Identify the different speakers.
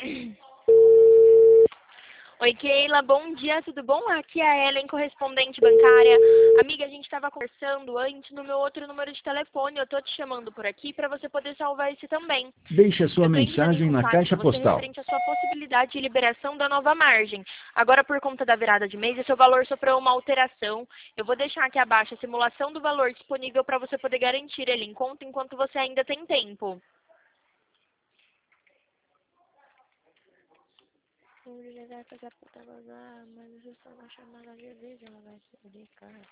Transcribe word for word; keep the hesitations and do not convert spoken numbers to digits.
Speaker 1: Oi, Keila, bom dia, tudo bom? Aqui é a Ellen, correspondente bancária. Amiga, a gente estava conversando antes no meu outro número de telefone. Eu tô te chamando por aqui para você poder salvar esse também.
Speaker 2: Deixe a sua
Speaker 1: Eu tô entrando em
Speaker 2: mensagem na
Speaker 1: contato
Speaker 2: caixa
Speaker 1: com você
Speaker 2: postal.
Speaker 1: referente à sua possibilidade de liberação da nova margem. Agora, por conta da virada de mês, o seu valor sofreu uma alteração. Eu vou deixar aqui abaixo a simulação do valor disponível para você poder garantir ele em conta enquanto você ainda tem tempo. Vai fazer a puta vazar, mas eu só na chamada de vídeo, ela vai se dedicar.